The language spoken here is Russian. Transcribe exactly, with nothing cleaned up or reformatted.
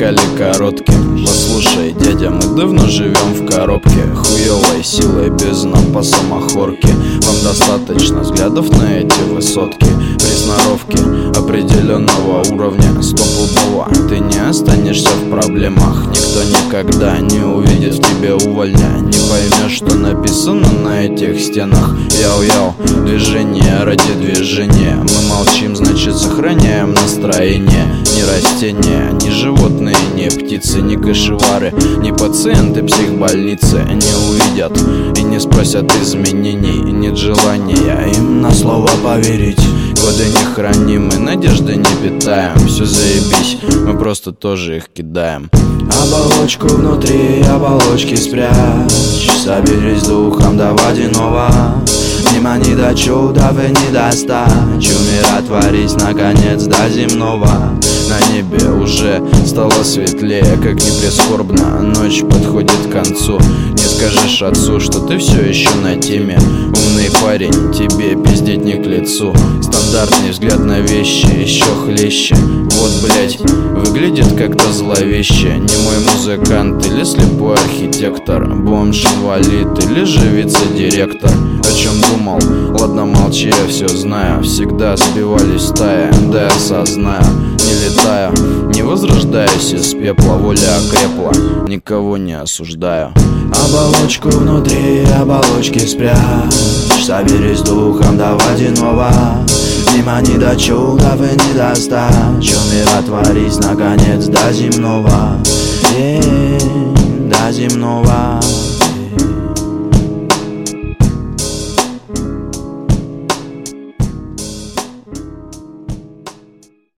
стали коротким. Послушай, дядя, мы давно живем в коробке, хуёвой силой без напаса махорки. Вам достаточно взглядов на эти высотки, при сноровке определенного уровня стопудово ты не останешься в проблемах. Никто никогда не увидит в тебе увольня, не поймешь, что написано на этих стенах. Яу-яу, движение ради движения. Мы молчим, значит сохраняем настроение. Ни растения, ни животные, ни птицы, ни кашевары, ни пациенты психбольницы не увидят и не спросят изменений. Нет желания им на слово поверить. Годы не храним и надежды не питаем. Все заебись, мы просто тоже их кидаем. Оболочку внутри оболочки спрячь, соберись духом до водяного. Внимание до чудов и недостачу, умиротворись наконец до земного. На небе уже стало светлее, как ни прискорбно, ночь подходит к концу. Не скажешь отцу, что ты все еще на теме. Умный парень, тебе пиздеть не к лицу. Стандартный взгляд на вещи еще хлеще. Вот, блять, выглядит как-то зловеще. Не мой музыкант или слепой архитектор, бомж-инвалид или же вице-директор. О чем думал? Ладно, молчи, я все знаю. Всегда сбивались стаи, да я осознаю. Не летаю, не возрождаюсь из пепла. Воля окрепла, никого не осуждаю. Оболочку внутри оболочки спрячь, соберись духом до водяного. Внимание до чудов и недостачу, умиротворись наконец до земного. Е-е-е, до земного.